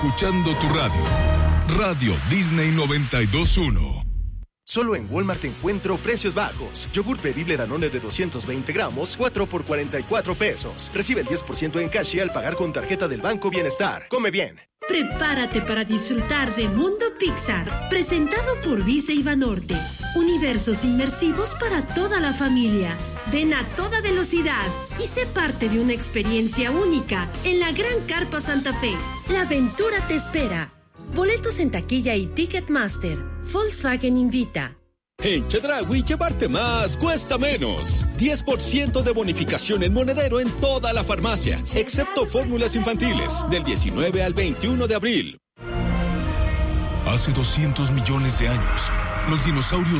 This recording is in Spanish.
escuchando tu radio. Radio Disney 92.1. Solo en Walmart encuentro precios bajos. Yogur bebible Danone de 220 gramos, 4 por 44 pesos. Recibe el 10% en cash al pagar con tarjeta del Banco Bienestar. Come bien. Prepárate para disfrutar de Mundo Pixar, presentado por Visa y Banorte. Universos inmersivos para toda la familia. Ven a toda velocidad y sé parte de una experiencia única en la Gran Carpa Santa Fe. La aventura te espera. Boletos en taquilla y Ticketmaster. Volkswagen invita. En Chedraui, llevarte más cuesta menos. 10% de bonificación en monedero en toda la farmacia, excepto fórmulas infantiles, del 19 al 21 de abril. Hace 200 millones de años, los dinosaurios